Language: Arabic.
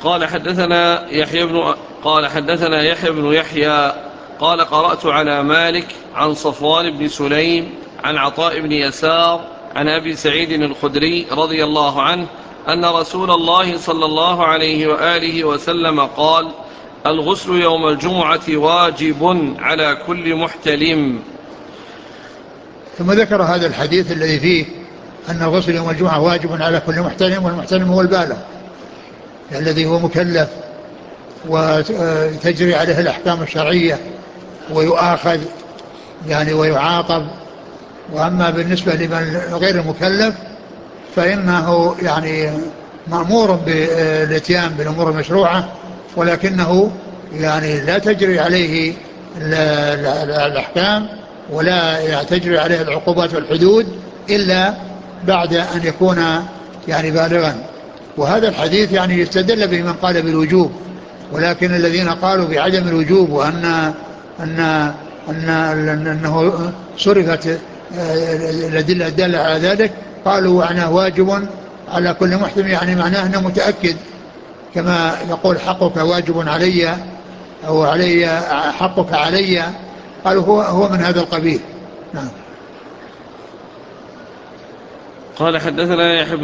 قال حدثنا يحيى بن يحيى قال قرأت على مالك عن صفوان بن سليم عن عطاء بن يسار عن أبي سعيد الخدري رضي الله عنه أن رسول الله صلى الله عليه وآله وسلم قال: الغسل يوم الجمعة واجب على كل محتلم. ثم ذكر هذا الحديث الذي فيه أن الغسل يوم الجمعة واجب على كل محتلم، والمحتلم هو البالغ الذي هو مكلف وتجري عليه الأحكام الشرعية ويؤاخذ يعني ويعاقب. وأما بالنسبة لمن غير المكلف فإنه يعني مأمور بالاتيان بالأمور المشروعة، ولكنه يعني لا تجري عليه الأحكام ولا تجري عليه العقوبات والحدود إلا بعد أن يكون يعني بالغا. وهذا الحديث يعني يستدل به من قال بالوجوب، ولكن الذين قالوا بعدم الوجوب وأن أن أن أنه صرفت الأدلة الدالة على ذلك قالوا معناه واجب على كل محتم، يعني معناه أنه متأكد، كما يقول حقك واجب علي أو علي حقك علي، قالوا هو من هذا القبيل. نعم. قال حدثنا يحيى